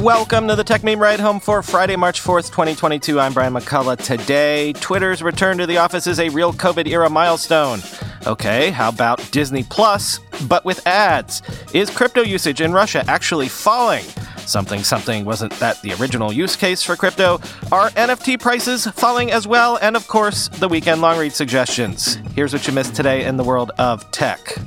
Welcome to the Tech Meme Ride Home for Friday, March 4th, 2022. I'm Brian McCullough. Today, Twitter's return to the office is a real COVID-era milestone. Okay, how about Disney Plus, but with ads? Is crypto usage in Russia actually falling? Something, wasn't that the original use case for crypto? Are NFT prices falling as well? And of course, the weekend long read suggestions. Here's what you missed today in the world of tech.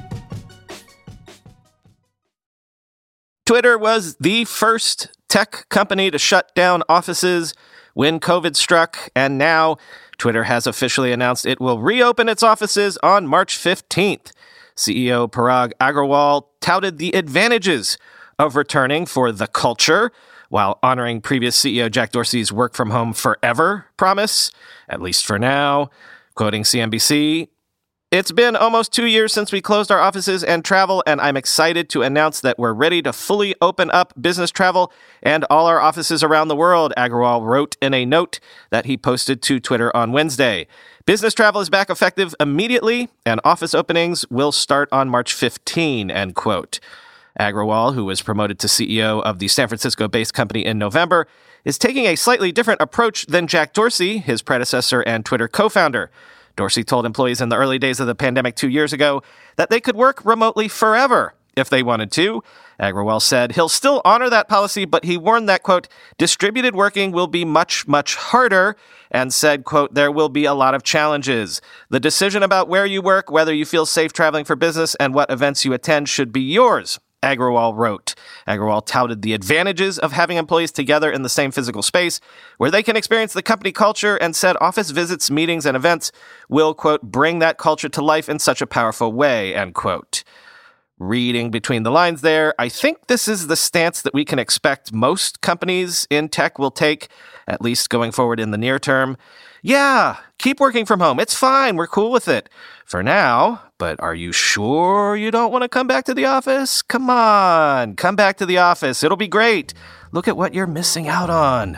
Twitter was the first tech company to shut down offices when COVID struck, and now Twitter has officially announced it will reopen its offices on March 15th. CEO Parag Agrawal touted the advantages of returning for the culture while honoring previous CEO Jack Dorsey's work from home forever promise, at least for now. Quoting CNBC, "It's been almost 2 years since we closed our offices and travel, and I'm excited to announce that we're ready to fully open up business travel and all our offices around the world," Agrawal wrote in a note that he posted to Twitter on Wednesday. "Business travel is back effective immediately, and office openings will start on March 15, end quote. Agrawal, who was promoted to CEO of the San Francisco-based company in November, is taking a slightly different approach than Jack Dorsey, his predecessor and Twitter co-founder. Dorsey told employees in the early days of the pandemic 2 years ago that they could work remotely forever if they wanted to. Agrawal said he'll still honor that policy, but he warned that, quote, distributed working will be much, much harder, and said, quote, there will be a lot of challenges. The decision about where you work, whether you feel safe traveling for business, and what events you attend should be yours, Agrawal wrote. Agrawal touted the advantages of having employees together in the same physical space where they can experience the company culture, and said office visits, meetings, and events will, quote, bring that culture to life in such a powerful way, end quote. Reading between the lines there, I think this is the stance that we can expect most companies in tech will take, at least going forward in the near term. Yeah, keep working from home. It's fine. We're cool with it for now. But are you sure you don't want to come back to the office? Come on, come back to the office. It'll be great. Look at what you're missing out on.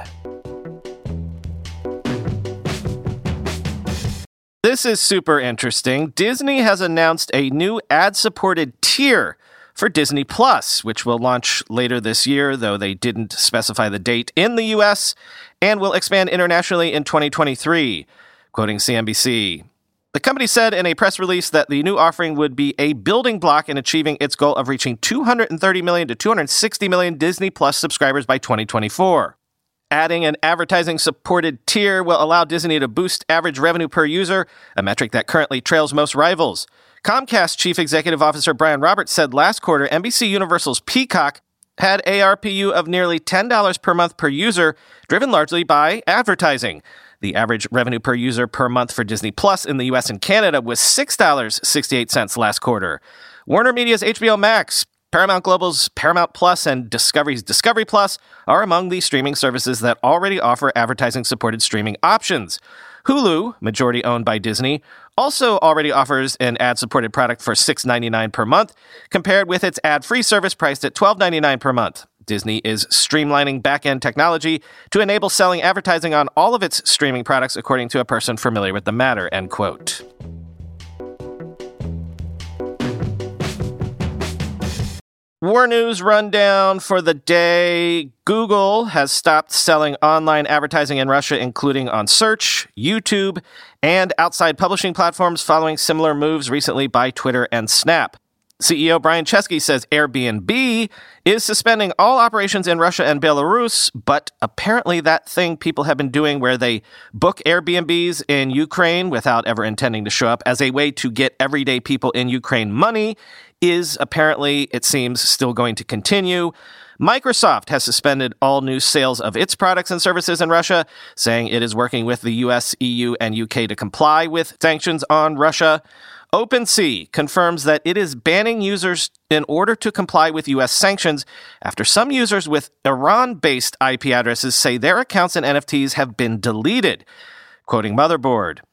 This is super interesting. Disney has announced a new ad-supported tier for Disney Plus, which will launch later this year, though they didn't specify the date in the U.S., and will expand internationally in 2023, quoting CNBC. The company said in a press release that the new offering would be a building block in achieving its goal of reaching 230 million to 260 million Disney Plus subscribers by 2024. Adding an advertising-supported tier will allow Disney to boost average revenue per user, a metric that currently trails most rivals. Comcast Chief Executive Officer Brian Roberts said last quarter NBC Universal's Peacock had ARPU of nearly $10 per month per user, driven largely by advertising. The average revenue per user per month for Disney Plus in the U.S. and Canada was $6.68 last quarter. Warner Media's HBO Max, Paramount Global's Paramount Plus, and Discovery's Discovery Plus are among the streaming services that already offer advertising-supported streaming options. Hulu, majority owned by Disney, also already offers an ad-supported product for $6.99 per month, compared with its ad-free service priced at $12.99 per month. Disney is streamlining back-end technology to enable selling advertising on all of its streaming products, according to a person familiar with the matter, end quote. War News rundown for the day. Google has stopped selling online advertising in Russia, including on search, YouTube, and outside publishing platforms, following similar moves recently by Twitter and Snap. CEO Brian Chesky says Airbnb is suspending all operations in Russia and Belarus, but apparently that thing people have been doing where they book Airbnbs in Ukraine without ever intending to show up as a way to get everyday people in Ukraine money is apparently, it seems, still going to continue. Microsoft has suspended all new sales of its products and services in Russia, saying it is working with the US, EU, and UK to comply with sanctions on Russia. OpenSea confirms that it is banning users in order to comply with U.S. sanctions after some users with Iran-based IP addresses say their accounts and NFTs have been deleted. Quoting Motherboard,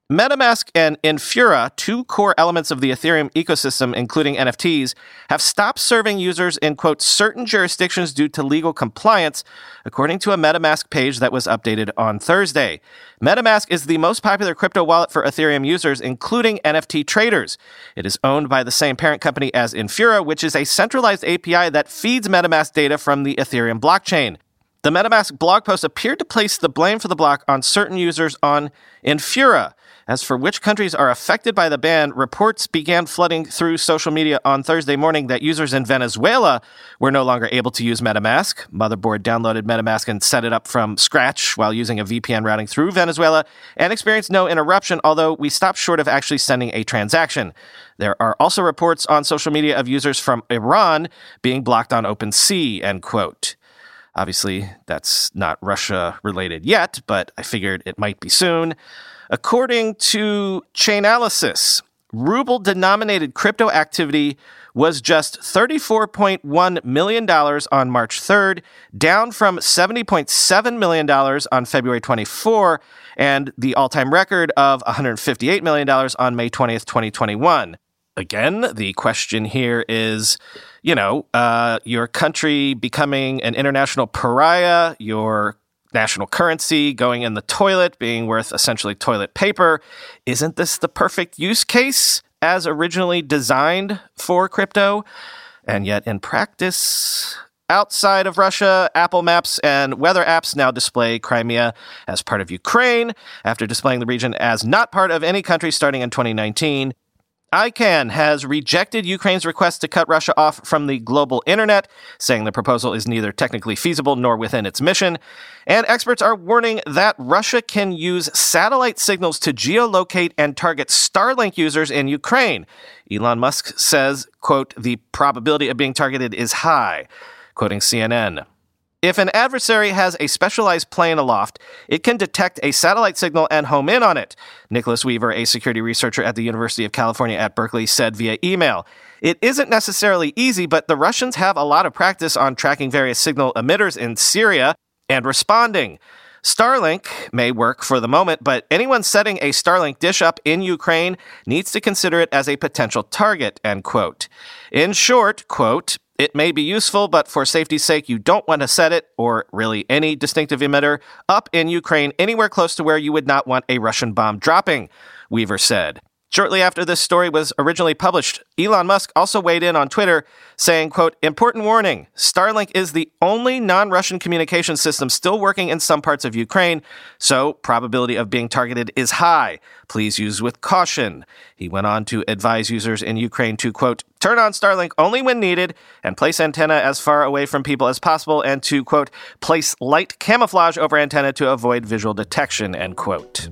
MetaMask and Infura, two core elements of the Ethereum ecosystem, including NFTs, have stopped serving users in, quote, certain jurisdictions due to legal compliance, according to a MetaMask page that was updated on Thursday. MetaMask is the most popular crypto wallet for Ethereum users, including NFT traders. It is owned by the same parent company as Infura, which is a centralized API that feeds MetaMask data from the Ethereum blockchain. The MetaMask blog post appeared to place the blame for the block on certain users on Infura. As for which countries are affected by the ban, reports began flooding through social media on Thursday morning that users in Venezuela were no longer able to use MetaMask. Motherboard downloaded MetaMask and set it up from scratch while using a VPN routing through Venezuela and experienced no interruption, although we stopped short of actually sending a transaction. There are also reports on social media of users from Iran being blocked on OpenSea, end quote. Obviously, that's not Russia related yet, but I figured it might be soon. According to Chainalysis, ruble-denominated crypto activity was just $34.1 million on March 3rd, down from $70.7 million on February 24, and the all-time record of $158 million on May 20th, 2021. Again, the question here is, your country becoming an international pariah, your national currency going in the toilet, being worth essentially toilet paper. Isn't this the perfect use case as originally designed for crypto? And yet in practice, outside of Russia, Apple Maps and weather apps now display Crimea as part of Ukraine, after displaying the region as not part of any country starting in 2019. ICANN has rejected Ukraine's request to cut Russia off from the global internet, saying the proposal is neither technically feasible nor within its mission. And experts are warning that Russia can use satellite signals to geolocate and target Starlink users in Ukraine. Elon Musk says, quote, the probability of being targeted is high, quoting CNN. If an adversary has a specialized plane aloft, it can detect a satellite signal and home in on it, Nicholas Weaver, a security researcher at the University of California at Berkeley, said via email. It isn't necessarily easy, but the Russians have a lot of practice on tracking various signal emitters in Syria and responding. Starlink may work for the moment, but anyone setting a Starlink dish up in Ukraine needs to consider it as a potential target, end quote. In short, quote, it may be useful, but for safety's sake, you don't want to set it, or really any distinctive emitter, up in Ukraine anywhere close to where you would not want a Russian bomb dropping, Weaver said. Shortly after this story was originally published, Elon Musk also weighed in on Twitter, saying, quote, important warning, Starlink is the only non-Russian communication system still working in some parts of Ukraine, so probability of being targeted is high. Please use with caution. He went on to advise users in Ukraine to, quote, turn on Starlink only when needed and place antenna as far away from people as possible and to, quote, place light camouflage over antenna to avoid visual detection, end quote.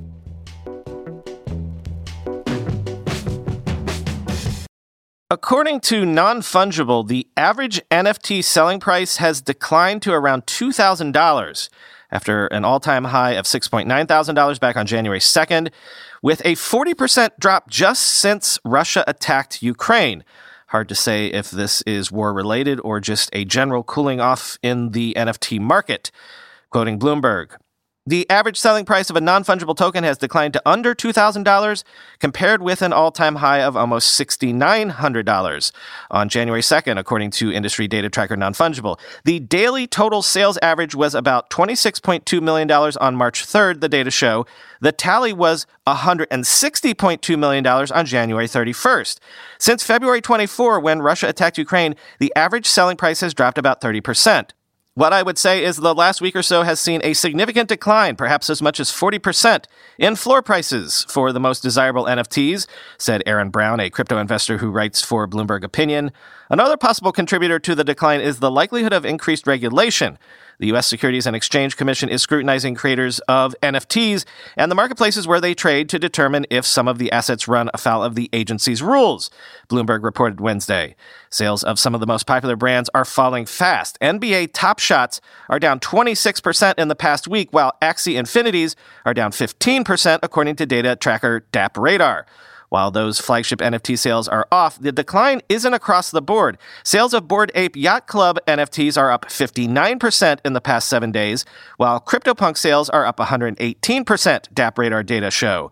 According to Non-Fungible, the average NFT selling price has declined to around $2,000 after an all-time high of $6,900 back on January 2nd, with a 40% drop just since Russia attacked Ukraine. Hard to say if this is war-related or just a general cooling off in the NFT market. Quoting Bloomberg, the average selling price of a non-fungible token has declined to under $2,000, compared with an all-time high of almost $6,900 on January 2nd, according to industry data tracker Non-Fungible. The daily total sales average was about $26.2 million on March 3rd, the data show. The tally was $160.2 million on January 31st. Since February 24, when Russia attacked Ukraine, the average selling price has dropped about 30%. What I would say is the last week or so has seen a significant decline, perhaps as much as 40%, in floor prices for the most desirable NFTs, said Aaron Brown, a crypto investor who writes for Bloomberg Opinion. Another possible contributor to the decline is the likelihood of increased regulation. The U.S. Securities and Exchange Commission is scrutinizing creators of NFTs and the marketplaces where they trade to determine if some of the assets run afoul of the agency's rules, Bloomberg reported Wednesday. Sales of some of the most popular brands are falling fast. NBA Top Shots are down 26% in the past week, while Axie Infinities are down 15%, according to data tracker DappRadar. While those flagship NFT sales are off, the decline isn't across the board. Sales of Bored Ape Yacht Club NFTs are up 59% in the past 7 days, while CryptoPunk sales are up 118%, DappRadar data show.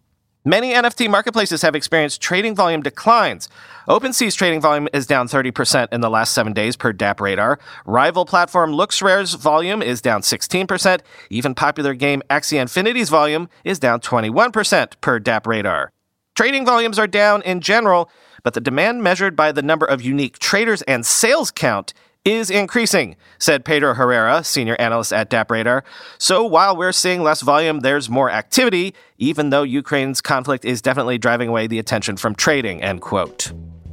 Many NFT marketplaces have experienced trading volume declines. OpenSea's trading volume is down 30% in the last 7 days per DappRadar. Rival platform LooksRare's volume is down 16%. Even popular game Axie Infinity's volume is down 21% per DappRadar. Trading volumes are down in general, but the demand measured by the number of unique traders and sales count is increasing, said Pedro Herrera, senior analyst at DappRadar. So while we're seeing less volume, there's more activity, even though Ukraine's conflict is definitely driving away the attention from trading, end quote.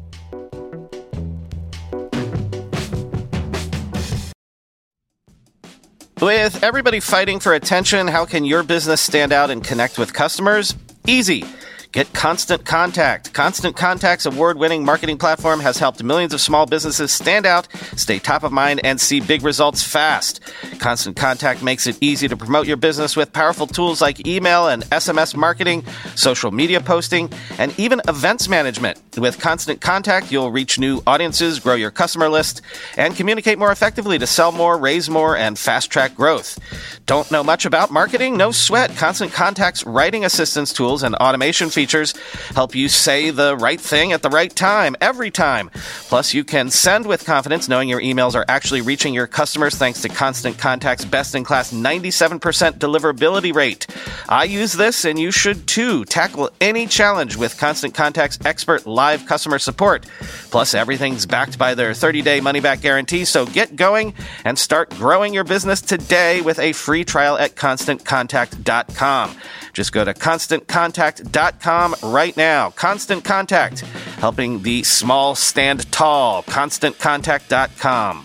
With everybody fighting for attention, how can your business stand out and connect with customers? Easy. Get Constant Contact. Constant Contact's award-winning marketing platform has helped millions of small businesses stand out, stay top of mind, and see big results fast. Constant Contact makes it easy to promote your business with powerful tools like email and SMS marketing, social media posting, and even events management. With Constant Contact, you'll reach new audiences, grow your customer list, and communicate more effectively to sell more, raise more, and fast-track growth. Don't know much about marketing? No sweat. Constant Contact's writing assistance tools and automation features help you say the right thing at the right time, every time. Plus, you can send with confidence knowing your emails are actually reaching your customers thanks to Constant Contact's best-in-class 97% deliverability rate. I use this, and you should too. Tackle any challenge with Constant Contact's expert live customer support. Plus, everything's backed by their 30-day money-back guarantee, so get going and start growing your business today with a free trial at ConstantContact.com. Just go to ConstantContact.com right now. Constant Contact, helping the small stand tall. ConstantContact.com.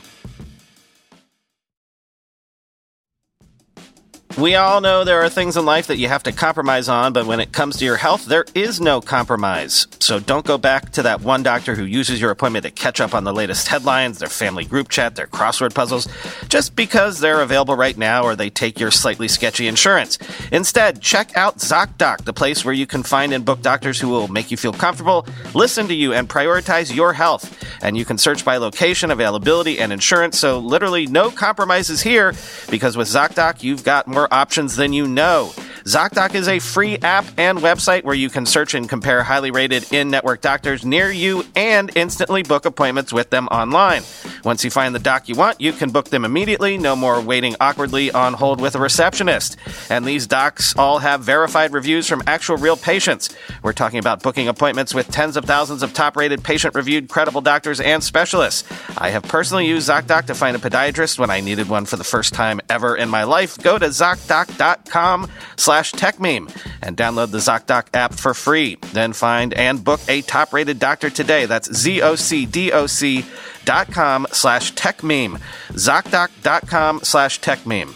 We all know there are things in life that you have to compromise on, but when it comes to your health, there is no compromise. So don't go back to that one doctor who uses your appointment to catch up on the latest headlines, their family group chat, their crossword puzzles, just because they're available right now or they take your slightly sketchy insurance. Instead, check out ZocDoc, the place where you can find and book doctors who will make you feel comfortable, listen to you, and prioritize your health. And you can search by location, availability, and insurance, so literally no compromises here, because with ZocDoc, you've got more options than you know. ZocDoc is a free app and website where you can search and compare highly rated in-network doctors near you and instantly book appointments with them online. Once you find the doc you want, you can book them immediately, no more waiting awkwardly on hold with a receptionist. And these docs all have verified reviews from actual real patients. We're talking about booking appointments with tens of thousands of top-rated, patient-reviewed, credible doctors and specialists. I have personally used ZocDoc to find a podiatrist when I needed one for the first time ever in my life. Go to ZocDoc.com/TechMeme and download the ZocDoc app for free. Then find and book a top-rated doctor today. That's ZocDoc.com/TechMeme. ZocDoc.com/TechMeme.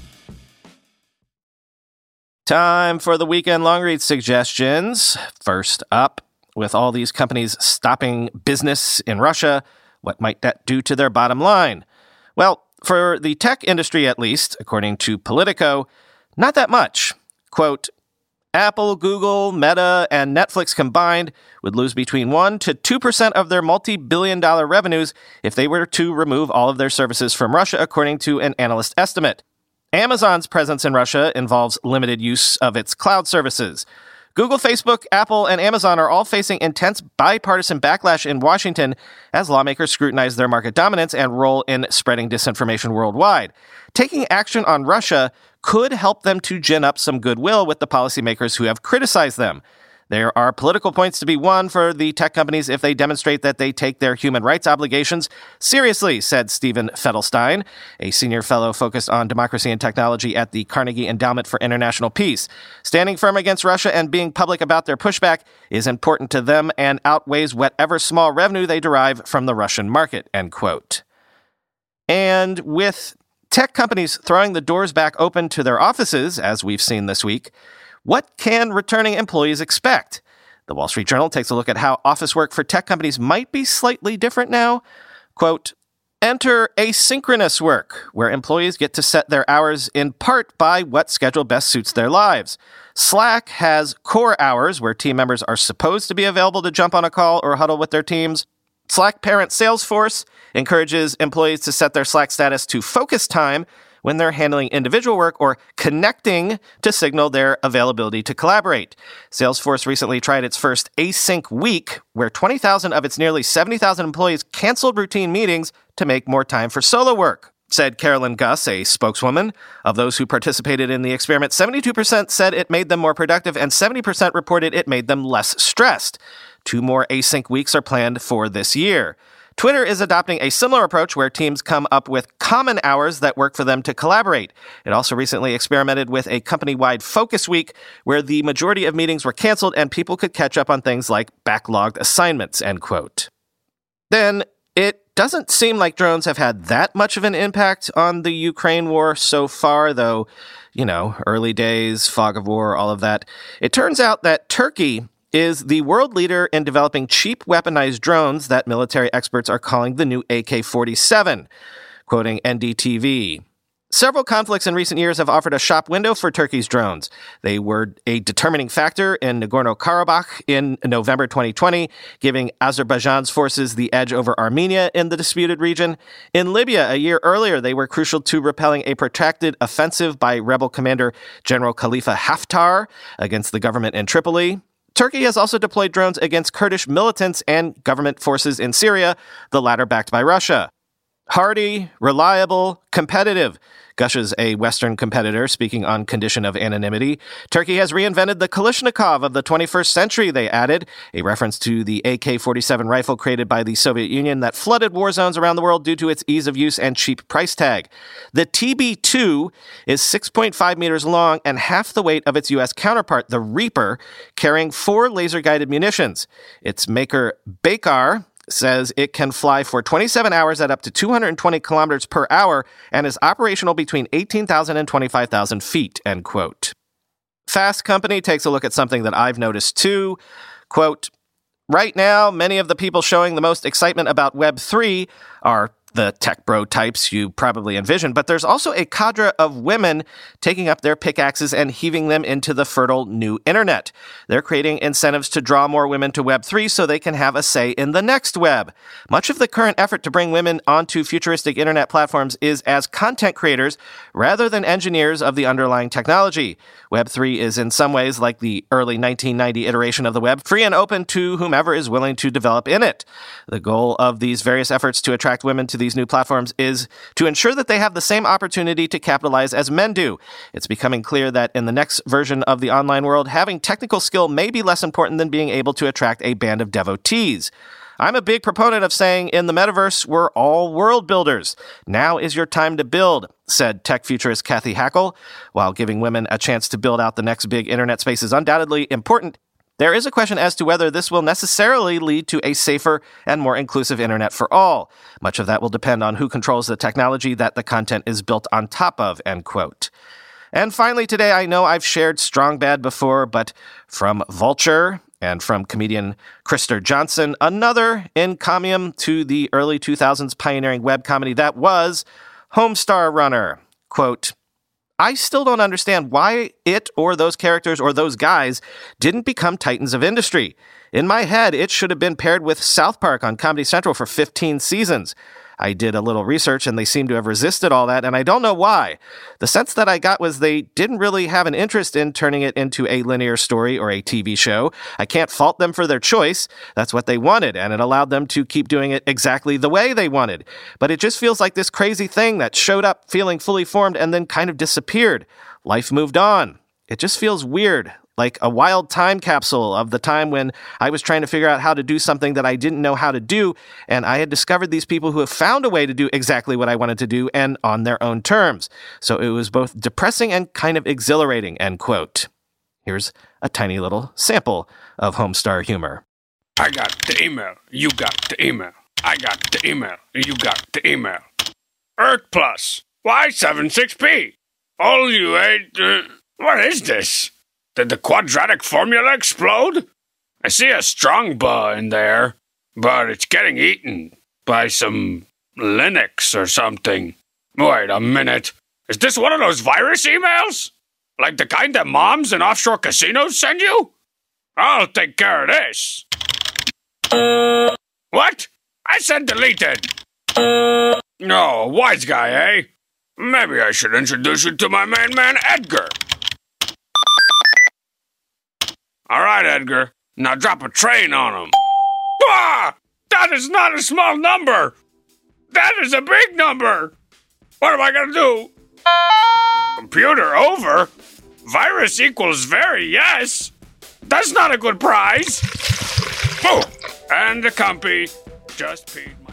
Time for the weekend long read suggestions. First up, with all these companies stopping business in Russia, what might that do to their bottom line? Well, for the tech industry at least, according to Politico, not that much. Quote, Apple, Google, Meta, and Netflix combined would lose between 1% to 2% of their multi-billion-dollar revenues if they were to remove all of their services from Russia, according to an analyst estimate. Amazon's presence in Russia involves limited use of its cloud services. Google, Facebook, Apple, and Amazon are all facing intense bipartisan backlash in Washington as lawmakers scrutinize their market dominance and role in spreading disinformation worldwide. Taking action on Russia could help them to gin up some goodwill with the policymakers who have criticized them. There are political points to be won for the tech companies if they demonstrate that they take their human rights obligations seriously, said Stephen Fedelstein, a senior fellow focused on democracy and technology at the Carnegie Endowment for International Peace. Standing firm against Russia and being public about their pushback is important to them and outweighs whatever small revenue they derive from the Russian market, end quote. And with tech companies throwing the doors back open to their offices, as we've seen this week, what can returning employees expect? The Wall Street Journal takes a look at how office work for tech companies might be slightly different now. Quote, enter asynchronous work, where employees get to set their hours in part by what schedule best suits their lives. Slack has core hours, where team members are supposed to be available to jump on a call or huddle with their teams. Slack parent Salesforce encourages employees to set their Slack status to focus time, when they're handling individual work or connecting to signal their availability to collaborate. Salesforce recently tried its first async week, where 20,000 of its nearly 70,000 employees canceled routine meetings to make more time for solo work, said Carolyn Gus, a spokeswoman. Of those who participated in the experiment, 72% said it made them more productive and 70% reported it made them less stressed. 2 more async weeks are planned for this year. Twitter is adopting a similar approach where teams come up with common hours that work for them to collaborate. It also recently experimented with a company-wide focus week where the majority of meetings were canceled and people could catch up on things like backlogged assignments, end quote. Then, it doesn't seem like drones have had that much of an impact on the Ukraine war so far, though, early days, fog of war, all of that. It turns out that Turkey is the world leader in developing cheap weaponized drones that military experts are calling the new AK-47, quoting NDTV. Several conflicts in recent years have offered a shop window for Turkey's drones. They were a determining factor in Nagorno-Karabakh in November 2020, giving Azerbaijan's forces the edge over Armenia in the disputed region. In Libya, a year earlier, they were crucial to repelling a protracted offensive by rebel commander General Khalifa Haftar against the government in Tripoli. Turkey has also deployed drones against Kurdish militants and government forces in Syria, the latter backed by Russia. Hardy, reliable, competitive, gushes a Western competitor speaking on condition of anonymity. Turkey has reinvented the Kalashnikov of the 21st century, they added, a reference to the AK-47 rifle created by the Soviet Union that flooded war zones around the world due to its ease of use and cheap price tag. The TB2 is 6.5 meters long and half the weight of its U.S. counterpart, the Reaper, carrying 4 laser-guided munitions. Its maker, Baykar, says it can fly for 27 hours at up to 220 kilometers per hour and is operational between 18,000 and 25,000 feet, end quote. Fast Company takes a look at something that I've noticed too. Quote, right now, many of the people showing the most excitement about Web3 are the tech bro types you probably envision, but there's also a cadre of women taking up their pickaxes and heaving them into the fertile new internet. They're creating incentives to draw more women to Web3 so they can have a say in the next web. Much of the current effort to bring women onto futuristic internet platforms is as content creators rather than engineers of the underlying technology. Web3 is in some ways like the early 1990 iteration of the web, free and open to whomever is willing to develop in it. The goal of these various efforts to attract women to these new platforms is to ensure that they have the same opportunity to capitalize as men do. It's becoming clear that in the next version of the online world, having technical skill may be less important than being able to attract a band of devotees. I'm a big proponent of saying in the metaverse, we're all world builders. Now is your time to build, said tech futurist Kathy Hackle. While giving women a chance to build out the next big internet space is undoubtedly important, there is a question as to whether this will necessarily lead to a safer and more inclusive internet for all. Much of that will depend on who controls the technology that the content is built on top of, end quote. And finally today, I know I've shared Strong Bad before, but from Vulture and from comedian Krister Johnson, another encomium to the early 2000s pioneering web comedy that was Homestar Runner. Quote, I still don't understand why it or those characters or those guys didn't become titans of industry. In my head, it should have been paired with South Park on Comedy Central for 15 seasons. I did a little research and they seem to have resisted all that, and I don't know why. The sense that I got was they didn't really have an interest in turning it into a linear story or a TV show. I can't fault them for their choice. That's what they wanted, and it allowed them to keep doing it exactly the way they wanted. But it just feels like this crazy thing that showed up feeling fully formed and then kind of disappeared. Life moved on. It just feels weird. Like a wild time capsule of the time when I was trying to figure out how to do something that I didn't know how to do, and I had discovered these people who have found a way to do exactly what I wanted to do, and on their own terms. So it was both depressing and kind of exhilarating, end quote. Here's a tiny little sample of Homestar humor. I got the email, you got the email. I got the email, you got the email. Earth Plus, Y76P. All you ate, what is this? Did the quadratic formula explode? I see a strong buh in there, but it's getting eaten by some Linux or something. Wait a minute. Is this one of those virus emails? Like the kind that moms in offshore casinos send you? I'll take care of this. What? I said deleted. No, wise guy, eh? Maybe I should introduce you to my main man, Edgar. All right, Edgar. Now drop a train on him. Ah! That is not a small number. That is a big number. What am I going to do? Computer over? Virus equals very yes. That's not a good prize. Oh, and the compy just peed my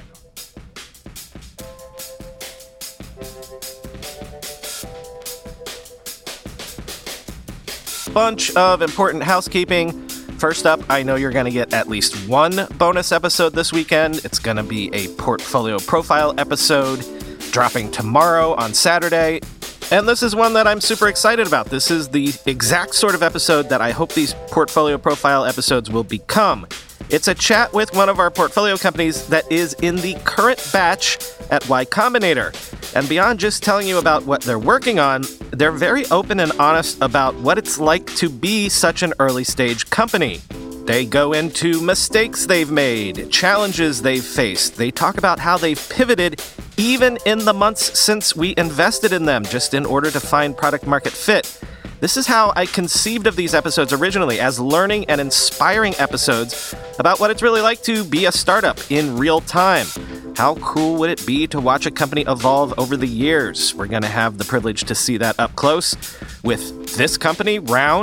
car. Bunch of important housekeeping. First up, I know you're going to get at least one bonus episode this weekend. It's going to be a portfolio profile episode dropping tomorrow on Saturday. And this is one that I'm super excited about. This is the exact sort of episode that I hope these portfolio profile episodes will become. It's a chat with one of our portfolio companies that is in the current batch at Y Combinator. And beyond just telling you about what they're working on, they're very open and honest about what it's like to be such an early stage company. They go into mistakes they've made, challenges they've faced. They talk about how they've pivoted even in the months since we invested in them, just in order to find product market fit. This is how I conceived of these episodes originally, as learning and inspiring episodes about what it's really like to be a startup in real time. How cool would it be to watch a company evolve over the years? We're going to have the privilege to see that up close with this company,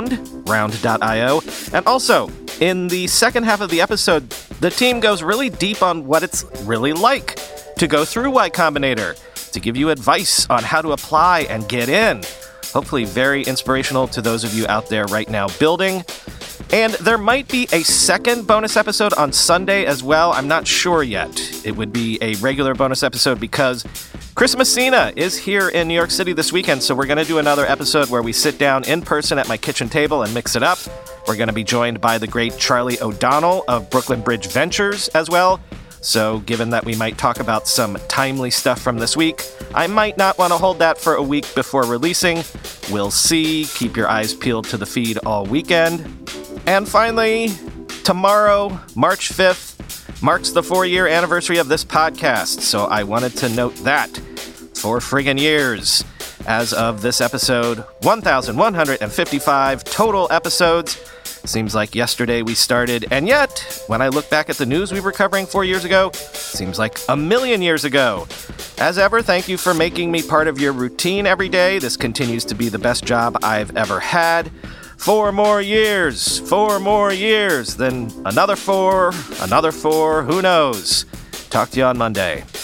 Round.io. And also, in the second half of the episode, the team goes really deep on what it's really like to go through Y Combinator, to give you advice on how to apply and get in. Hopefully very inspirational to those of you out there right now building. And there might be a second bonus episode on Sunday as well. I'm not sure yet. It would be a regular bonus episode because Chris Messina is here in New York City this weekend, so we're going to do another episode where we sit down in person at my kitchen table and mix it up. We're going to be joined by the great Charlie O'Donnell of Brooklyn Bridge Ventures as well. So given that we might talk about some timely stuff from this week, I might not want to hold that for a week before releasing. We'll see. Keep your eyes peeled to the feed all weekend. And finally, tomorrow, March 5th, marks the 4-year anniversary of this podcast. So I wanted to note that. 4 friggin' years. As of this episode, 1,155 total episodes. Seems like yesterday we started, and yet, when I look back at the news we were covering 4 years ago, seems like a million years ago. As ever, thank you for making me part of your routine every day. This continues to be the best job I've ever had. 4 more years, then another 4, who knows? Talk to you on Monday.